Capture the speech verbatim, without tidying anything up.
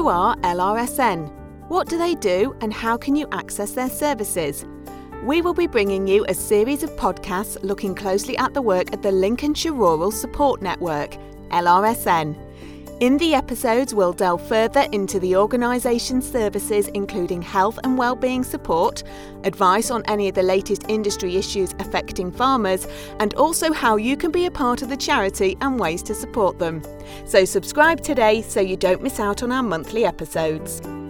Who are L R S N? What do they do and how can you access their services? We will be bringing you a series of podcasts looking closely at the work of the Lincolnshire Rural Support Network, L R S N. In the episodes, we'll delve further into the organisation's services, including health and wellbeing support, advice on any of the latest industry issues affecting farmers, and also how you can be a part of the charity and ways to support them. So subscribe today so you don't miss out on our monthly episodes.